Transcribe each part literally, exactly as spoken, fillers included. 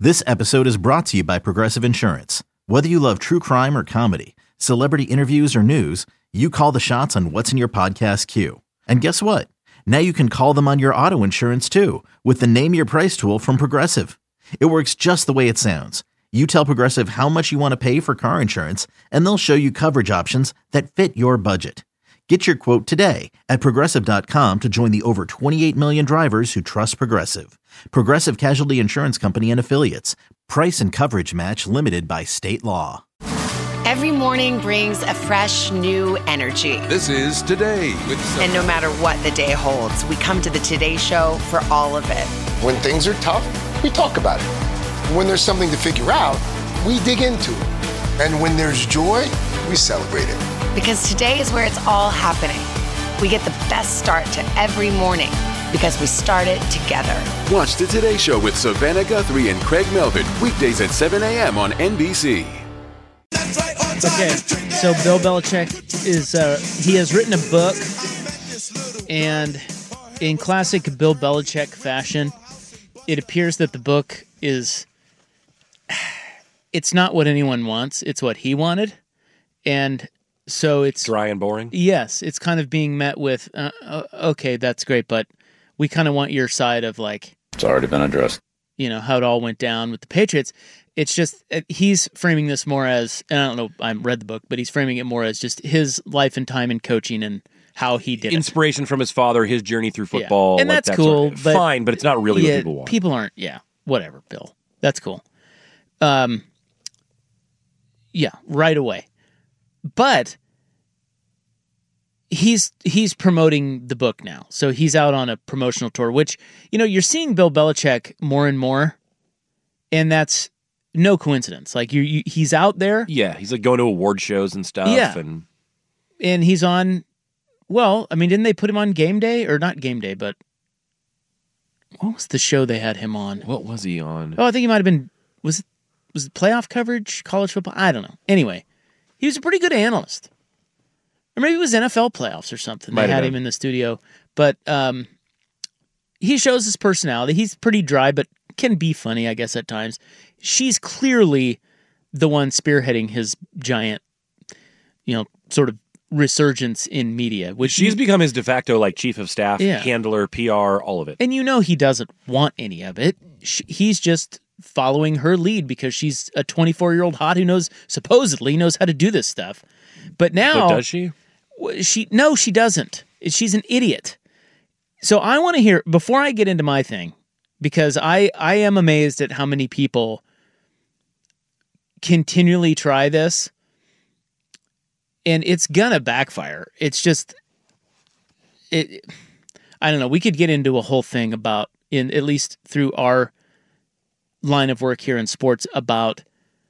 This episode is brought to you by Progressive Insurance. Whether you love true crime or comedy, celebrity interviews or news, you call the shots on what's in your podcast queue. And guess what? Now you can call them on your auto insurance too with the Name Your Price tool from Progressive. It works just the way it sounds. You tell Progressive how much you want to pay for car insurance, and they'll show you coverage options that fit your budget. Get your quote today at Progressive dot com to join the over twenty-eight million drivers who trust Progressive. Progressive Casualty Insurance Company and Affiliates. Price and coverage match limited by state law. Every morning brings a fresh, new energy. This is Today with Sophie. And no matter what the day holds, we come to the Today Show for all of it. When things are tough, we talk about it. When there's something to figure out, we dig into it. And when there's joy, we celebrate it. Because today is where it's all happening. We get the best start to every morning because we start it together. Watch the Today Show with Savannah Guthrie and Craig Melvin, weekdays at seven a.m. on N B C. Okay, so Bill Belichick is, uh, he has written a book, and in classic Bill Belichick fashion, it appears that the book is, it's not what anyone wants, it's what he wanted, and so it's... Dry and boring? Yes, it's kind of being met with, uh, okay, that's great, but we kind of want your side of, like... It's already been addressed. You know, how it all went down with the Patriots. It's just, he's framing this more as, and I don't know, I read the book, but he's framing it more as just his life and time in coaching and how he did Inspiration it. from his father, his journey through football. Yeah. And like that's that cool. Sort of, but, fine, but it's not really yeah, what people want. People aren't, yeah, whatever, Bill. That's cool. Um, yeah, right away. But he's he's promoting the book now. So he's out on a promotional tour, which, you know, you're seeing Bill Belichick more and more, and that's no coincidence. Like, you, you he's out there. Yeah, he's like going to award shows and stuff. Yeah. And, and he's on, well, I mean, didn't they put him on Game Day? Or not Game Day, but what was the show they had him on? What was he on? Oh, I think he might have been, was it, was it playoff coverage, college football? I don't know. Anyway, he was a pretty good analyst. Or maybe it was N F L playoffs or something. Might they had been. him in the studio. But um, he shows his personality. He's pretty dry, but can be funny, I guess, at times. She's clearly the one spearheading his giant, you know, sort of resurgence in media. Which She's you, become his de facto, like, chief of staff, Yeah. handler, P R, all of it. And you know he doesn't want any of it. She, he's just following her lead because she's a twenty-four-year-old hot who knows, supposedly knows how to do this stuff. But now... But does she? She No, she doesn't. She's an idiot. So I want to hear, before I get into my thing, because I, I am amazed at how many people continually try this, and it's gonna backfire. It's just, it. I don't know. We could get into a whole thing about, in at least through our line of work here in sports, about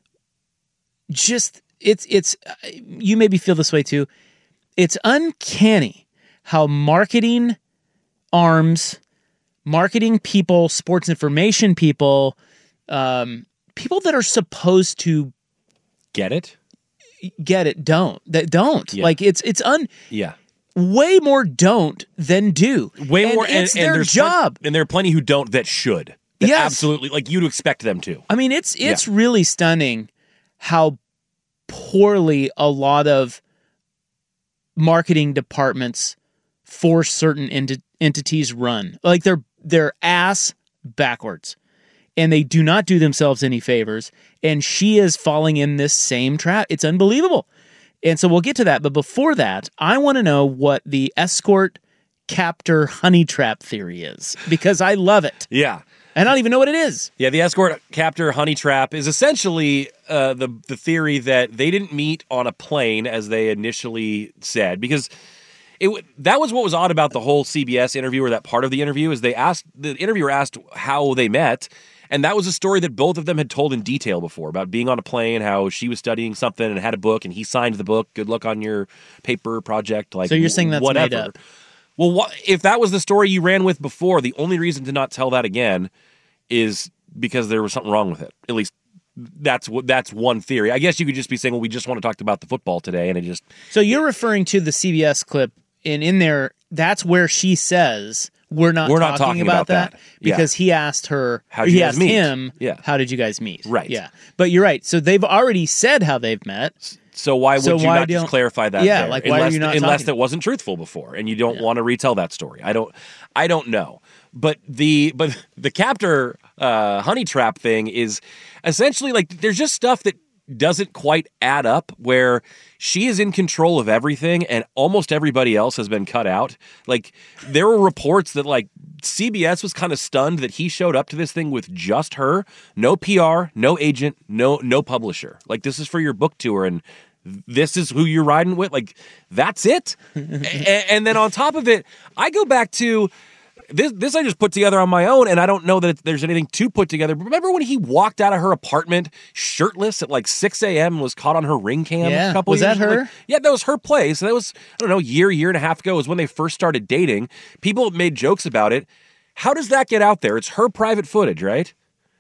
just it's it's. You maybe feel this way too. It's uncanny how marketing arms, marketing people, sports information people, um, people that are supposed to Get it? get it don't. That don't. Yeah. Like it's it's un Yeah. way more don't than do. Way And more. It's and, and their there's plen- job. and there are plenty who don't that should. That Yes. Absolutely. Like, you'd expect them to. I mean, it's it's really stunning how poorly a lot of marketing departments for certain enti- entities run. Like, they're they're ass backwards, and they do not do themselves any favors. And she is falling in this same trap. It's unbelievable. And so we'll get to that. But before that, I want to know what the escort captor honey trap theory is, because I love it. Yeah. I don't even know what it is. Yeah, the escort captor honey trap is essentially uh, the the theory that they didn't meet on a plane as they initially said, because it that was what was odd about the whole C B S interview, or that part of the interview, is they asked the interviewer asked how they met, and that was a story that both of them had told in detail before, about being on a plane, how she was studying something and had a book, and he signed the book. Good luck on your paper project. Like, So you're saying that's whatever. made up? Well, what, if that was the story you ran with before, the only reason to not tell that again is because there was something wrong with it. At least that's what that's one theory. I guess you could just be saying, well, we just want to talk about the football today, and it just... So you're referring to the C B S clip, and in there, that's where she says, we're not, We're talking, not talking about, about that, that. Yeah. because he asked her, How'd or you he guys asked meet? him, Yeah. how did you guys meet? Right. Yeah. But you're right. So they've already said how they've met. So why would So you why not just don't- clarify that? Yeah, there? like, why are unless, you not unless talking? that wasn't truthful before, and you don't want to retell that story. I don't, I don't know. But the but the captor uh, honey trap thing is essentially like there's just stuff that doesn't quite add up where she is in control of everything and almost everybody else has been cut out. Like there were reports that like C B S was kind of stunned that he showed up to this thing with just her, no P R, no agent, no no publisher. Like this is for your book tour and this is who you're riding with. Like that's it. and, and then on top of it, I go back to This this I just put together on my own, and I don't know that there's anything to put together. But remember when he walked out of her apartment shirtless at like six a.m. and was caught on her ring cam? Yeah. a couple Was years that ago? her? Like, yeah, that was her place. That was, I don't know, a year, year and a half ago is when they first started dating. People made jokes about it. How does that get out there? It's her private footage, right?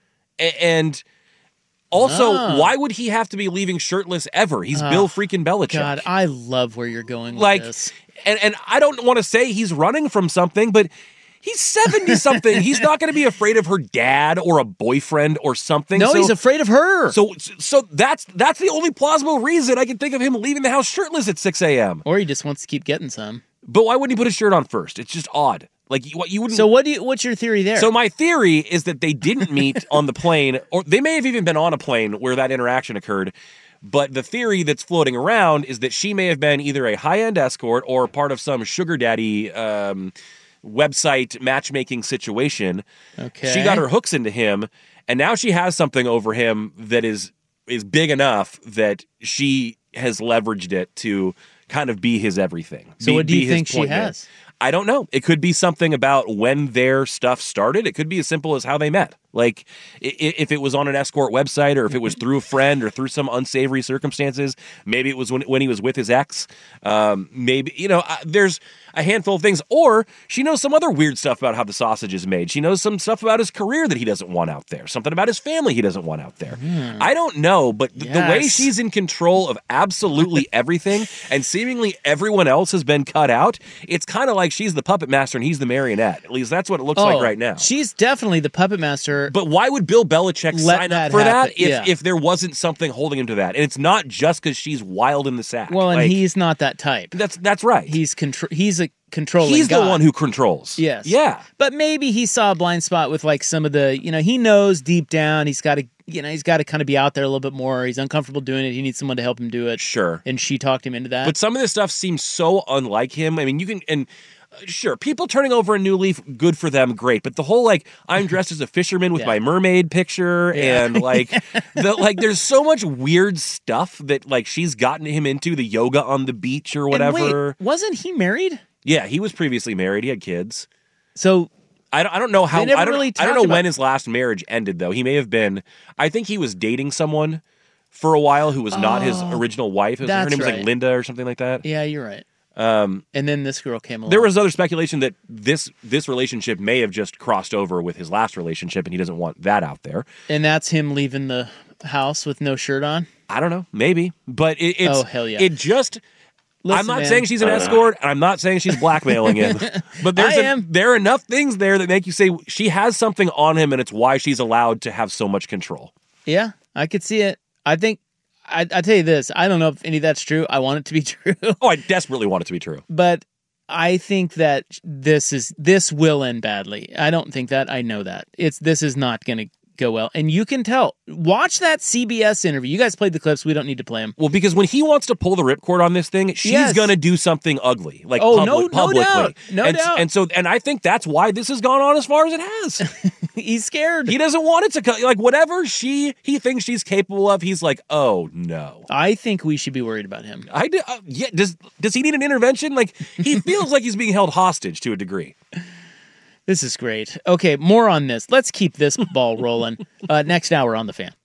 A- and also, Ah. why would he have to be leaving shirtless ever? He's Bill freaking Belichick. God, I love where you're going with like, this. and and I don't want to say he's running from something, but he's seventy something. He's not going to be afraid of her dad or a boyfriend or something. No, so, he's afraid of her. So so that's that's the only plausible reason I can think of him leaving the house shirtless at six a.m. Or he just wants to keep getting some. But why wouldn't he put his shirt on first? It's just odd. Like what you wouldn't. So what do you? What's your theory there? So my theory is that they didn't meet on the plane, or they may have even been on a plane where that interaction occurred. But the theory that's floating around is that she may have been either a high-end escort or part of some sugar daddy um, website matchmaking situation. Okay. She got her hooks into him, and now she has something over him that is is big enough that she has leveraged it to kind of be his everything. So be, what do be you his think she point man. has? I don't know. It could be something about when their stuff started. It could be as simple as how they met. Like i- if it was on an escort website or if it was through a friend or through some unsavory circumstances. Maybe it was when, when he was with his ex. Um, maybe, you know, uh, there's a handful of things. Or she knows some other weird stuff about how the sausage is made. She knows some stuff about his career that he doesn't want out there. Something about his family he doesn't want out there. Hmm. I don't know, but th- the way Yes. she's in control of absolutely everything and seemingly everyone else has been cut out, it's kind of like she's the puppet master and he's the marionette. At least that's what it looks like right now. Oh, She's definitely the puppet master. But why would Bill Belichick Let sign that up for happen, that if, yeah. if there wasn't something holding him to that? And it's not just because she's wild in the sack. well, and Like, he's not that type. that's that's right. He's contr- He's a controlling. He's the God. one who controls. Yes. Yeah. But maybe he saw a blind spot with like some of the, you know, he knows deep down he's got to, you know, he's got to kind of be out there a little bit more. He's uncomfortable doing it. He needs someone to help him do it. Sure. And she talked him into that. But some of this stuff seems so unlike him. I mean, you can and uh, sure, people turning over a new leaf, good for them, great. But the whole like I'm dressed as a fisherman with Yeah. my mermaid picture Yeah. and like the like there's so much weird stuff that like she's gotten him into, the yoga on the beach or And whatever. wait, wasn't he married? Yeah, he was previously married. He had kids. So I don't, I don't know how. They never I don't, really I don't talked know about- when his last marriage ended, though. He may have been. I think he was dating someone for a while who was not his original wife. It was, her that's name was right. like Linda or something like that. yeah, you're right. Um, and then this girl came along. There was other speculation that this this relationship may have just crossed over with his last relationship, and he doesn't want that out there. and that's him leaving the house with no shirt on. I don't know, maybe, but it, it's Oh, hell yeah. it just. Listen, I'm not man. saying she's an escort, and I'm not saying she's blackmailing him. But there's I a- am. there are enough things there that make you say she has something on him, and it's why she's allowed to have so much control. Yeah, I could see it. I think I, I tell you this. I don't know if any of that's true. I want it to be true, Oh, I desperately want it to be true. but I think that this is this will end badly. I don't think that. I know that it's this is not going to go well, and you can tell. Watch that C B S interview. You guys played the clips. We don't need to play them. Well, because when he wants to pull the ripcord on this thing, she's Yes. going to do something ugly, like Oh, public, no- no publicly. doubt. No and, doubt. And so, and I think that's why this has gone on as far as it has. He's scared. He doesn't want it to co- like whatever she he thinks she's capable of. He's like, oh no. I think we should be worried about him. I do, uh, yeah. Does does he need an intervention? Like he feels like he's being held hostage to a degree. This is great. Okay, more on this. Let's keep this ball rolling. Uh, next hour on The Fan.